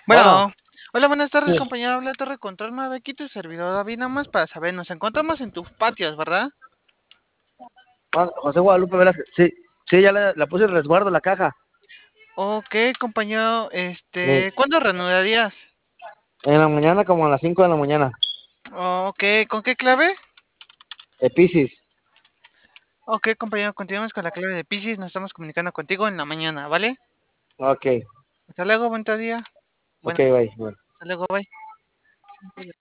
Bueno, Bueno, hola, buenas tardes, sí. compañero. Habla Torre Control 9, aquí tu servidor David, nada más para saber, nos encontramos en tus patios, ¿verdad? José Guadalupe Velázquez. Sí, sí, ya la puse en resguardo la caja. Ok, compañero, Eh, ¿cuándo reanudarías? En la mañana, como a las 5 de la mañana. Ok, ¿con qué clave? Piscis. Ok, compañero, continuamos con la clave de Piscis, nos estamos comunicando contigo en la mañana, ¿vale? Ok, Hasta luego, buen día. ok, Bueno, bye. Bueno. hasta luego, bye.